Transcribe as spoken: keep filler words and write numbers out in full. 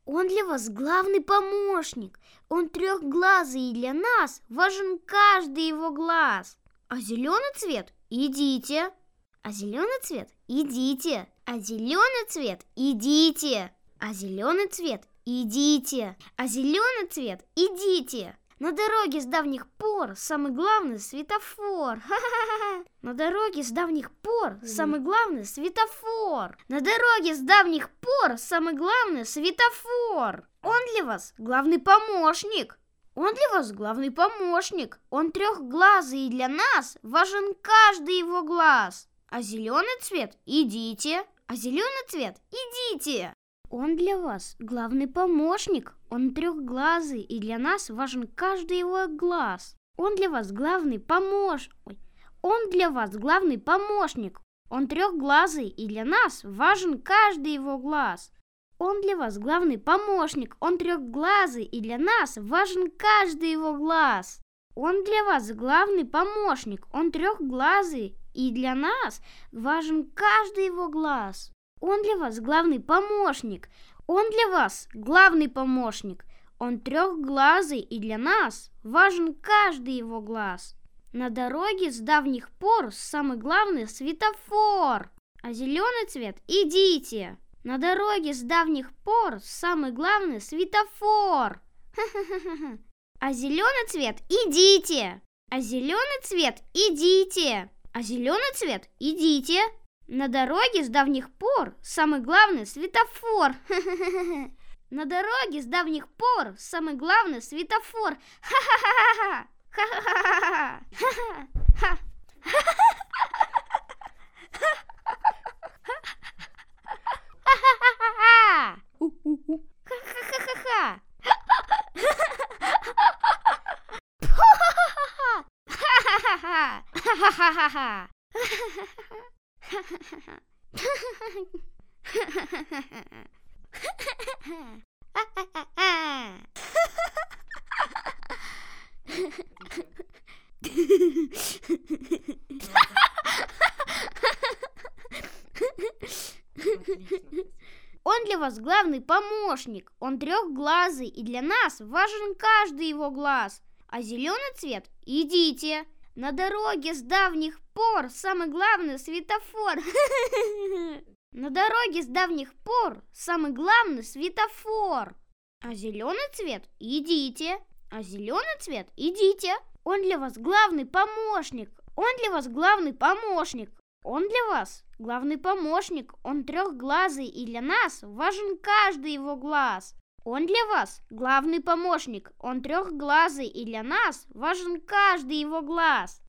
Он для вас главный помощник. Он трехглазый, и для нас важен каждый его глаз. А зеленый цвет – идите. А зеленый цвет – идите. А зеленый цвет – идите. А зеленый цвет – идите. А зеленый цвет – идите. На дороге с давних пор самый главный светофор. Ха-ха-ха. На дороге с давних пор самый главный светофор. На дороге с давних пор самый главный светофор. Он для вас главный помощник. Он для вас главный помощник. Он трехглазый, и для нас важен каждый его глаз. А зеленый цвет – идите. А зеленый цвет – идите. Он для вас главный помощник. Он трехглазый, и для нас важен каждый его глаз. Он для вас главный помощник. Он для вас главный помощник. Он трехглазый, и для нас важен каждый его глаз. Он для вас главный помощник. Он трехглазый, и для нас важен каждый его глаз. Он для вас главный помощник. Он трехглазый, и для нас важен каждый его глаз. Он для вас главный помощник. Он для вас главный помощник. Он трехглазый, и для нас важен каждый его глаз. На дороге с давних пор самый главный светофор. А зеленый цвет – идите. На дороге с давних пор самый главный светофор. Ха-ха-ха-ха. А зеленый цвет – идите. А зеленый цвет – идите. А зеленый цвет – идите. На дороге с давних пор самый главный светофор. На дороге с давних пор самый главный светофор. Ха-ха-ха-ха. Ха-ха-ха-ха. Ха-ха-ха. Ха-ха-ха-ха. У-у-у. Ха-ха-ха-ха. Ха-ха-ха-ха. Ха-ха-ха-ха. Он для вас главный помощник. Он трехглазый, и для нас важен каждый его глаз. А зеленый цвет – идите. На дороге с давних пор самый главный светофор. На дороге с давних пор самый главный светофор. А зеленый цвет – идите. А зеленый цвет – идите. Он для вас главный помощник. Он для вас главный помощник. Он для вас главный помощник. Он трехглазый, и для нас важен каждый его глаз. Он для вас главный помощник. Он трехглазый, и для нас важен каждый его глаз.